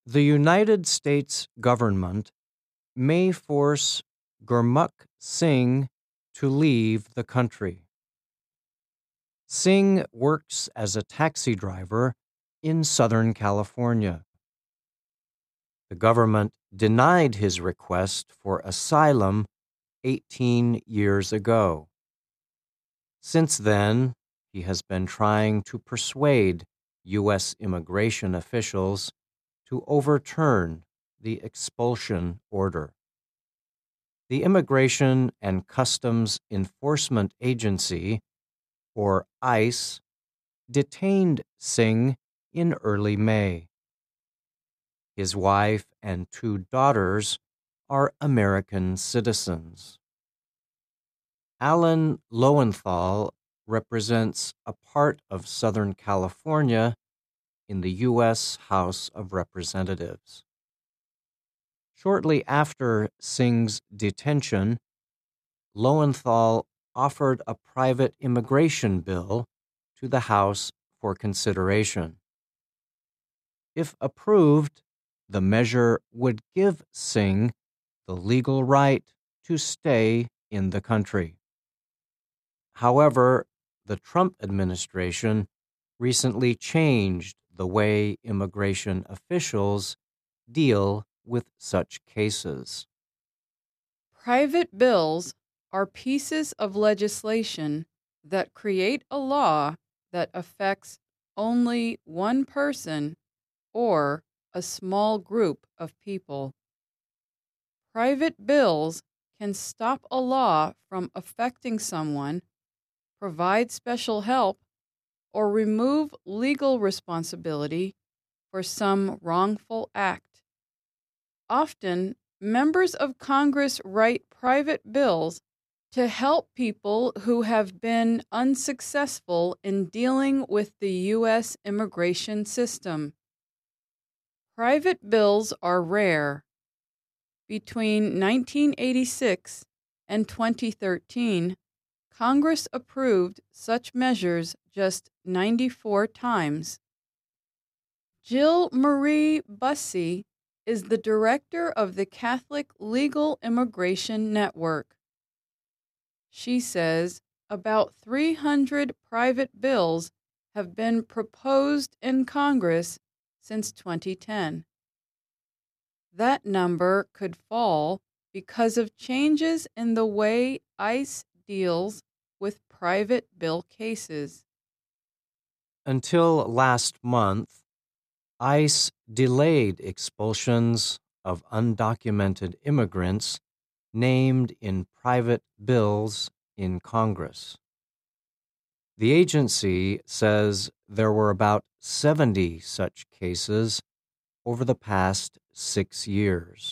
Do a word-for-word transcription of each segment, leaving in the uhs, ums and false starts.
The United States government may force Gurmukh Singh to leave the country. Singh works as a taxi driver in Southern California. The government denied his request for asylum eighteen years ago. Since then, he has been trying to persuade U S immigration officials to overturn the expulsion order. The Immigration and Customs Enforcement Agency, or ICE, detained Singh in early May. His wife and two daughters are American citizens. Alan Lowenthal represents a part of Southern California in the U S House of Representatives. Shortly after Singh's detention, Lowenthal offered a private immigration bill to the House for consideration. If approved, the measure would give Singh the legal right to stay in the country. However, the Trump administration recently changed the way immigration officials deal with such cases. Private bills are pieces of legislation that create a law that affects only one person or a small group of people. Private bills can stop a law from affecting someone, provide special help, or remove legal responsibility for some wrongful act. Often, members of Congress write private bills to help people who have been unsuccessful in dealing with the U S immigration system. Private bills are rare. Between nineteen eighty-six and twenty thirteen, Congress approved such measures just ninety-four times. Jill Marie Bussey is the director of the Catholic Legal Immigration Network. She says about three hundred private bills have been proposed in Congress since twenty ten. That number could fall because of changes in the way ICE deals with private bill cases. Until last month, ICE delayed expulsions of undocumented immigrants named in private bills in Congress. The agency says there were about seventy such cases over the past six years.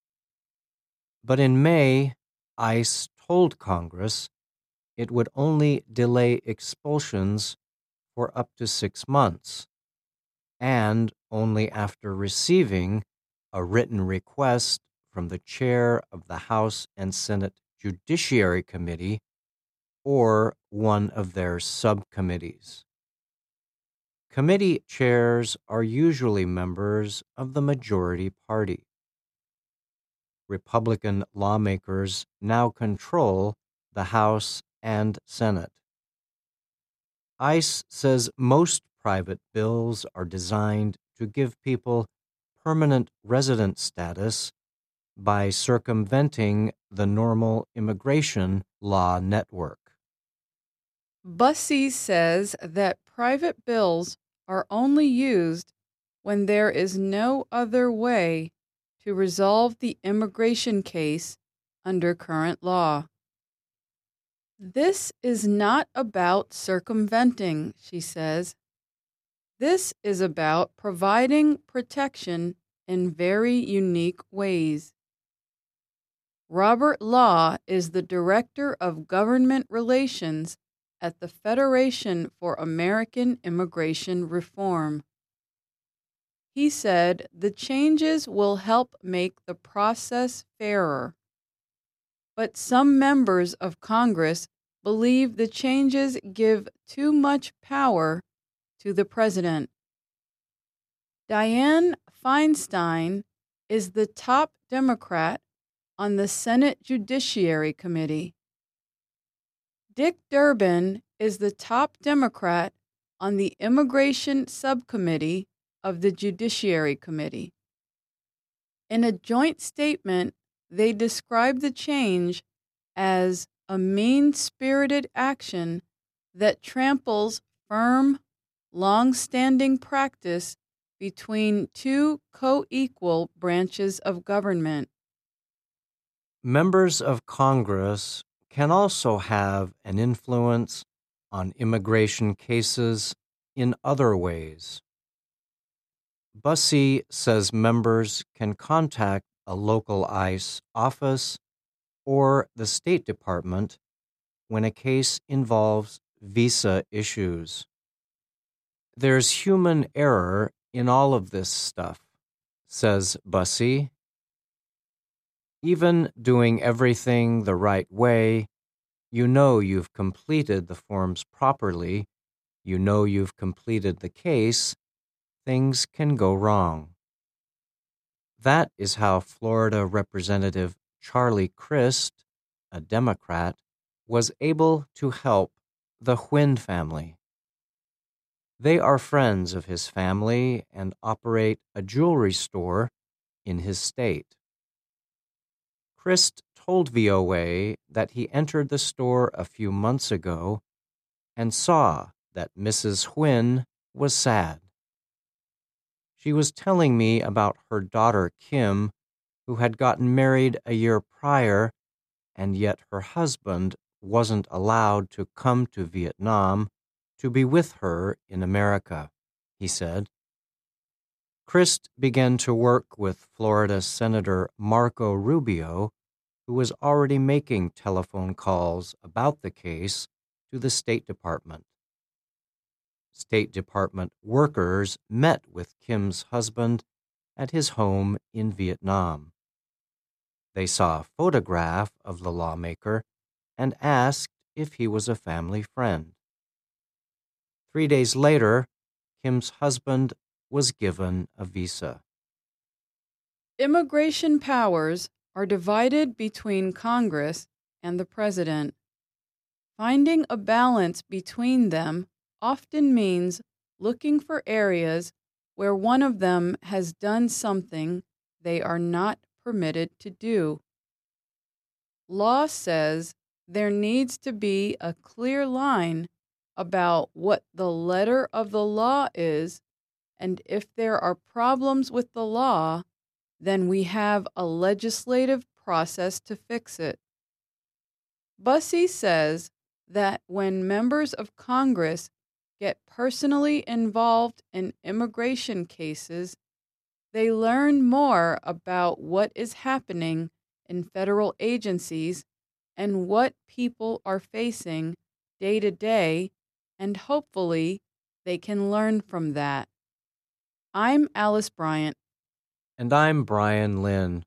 But in May, ICE told Congress it would only delay expulsions for up to six months, and only after receiving a written request from the chair of the House and Senate Judiciary Committee or one of their subcommittees. Committee chairs are usually members of the majority party. Republican lawmakers now control the House and Senate. ICE says most private bills are designed to give people permanent resident status by circumventing the normal immigration law network. Bussey says that private bills are only used when there is no other way to resolve the immigration case under current law. This is not about circumventing, she says. This is about providing protection in very unique ways. Robert Law is the Director of Government Relations at the Federation for American Immigration Reform. He said the changes will help make the process fairer. But some members of Congress believe the changes give too much power to the president. Dianne Feinstein is the top Democrat on the Senate Judiciary Committee. Dick Durbin is the top Democrat on the Immigration Subcommittee of the Judiciary Committee. In a joint statement, they describe the change as a mean-spirited action that tramples firm, long-standing practice between two co-equal branches of government. Members of Congress can also have an influence on immigration cases in other ways. Bussey says members can contact a local ICE office or the State Department when a case involves visa issues. There's human error in all of this stuff, says Bussey. Even doing everything the right way, you know you've completed the forms properly, you know you've completed the case, things can go wrong. That is how Florida Representative Charlie Crist, a Democrat, was able to help the Huynh family. They are friends of his family and operate a jewelry store in his state. Crist told V O A that he entered the store a few months ago and saw that Missus Huynh was sad. She was telling me about her daughter Kim, who had gotten married a year prior, and yet her husband wasn't allowed to come to Vietnam to be with her in America, he said. Crist began to work with Florida Senator Marco Rubio, who was already making telephone calls about the case to the State Department. State Department workers met with Kim's husband at his home in Vietnam. They saw a photograph of the lawmaker and asked if he was a family friend. Three days later, Kim's husband was given a visa. Immigration powers are divided between Congress and the President. Finding a balance between them often means looking for areas where one of them has done something they are not permitted to do. Law says there needs to be a clear line about what the letter of the law is, and if there are problems with the law, then we have a legislative process to fix it. Bussey says that when members of Congress get personally involved in immigration cases, they learn more about what is happening in federal agencies and what people are facing day to day, and hopefully they can learn from that. I'm Alice Bryant. And I'm Brian Lynn.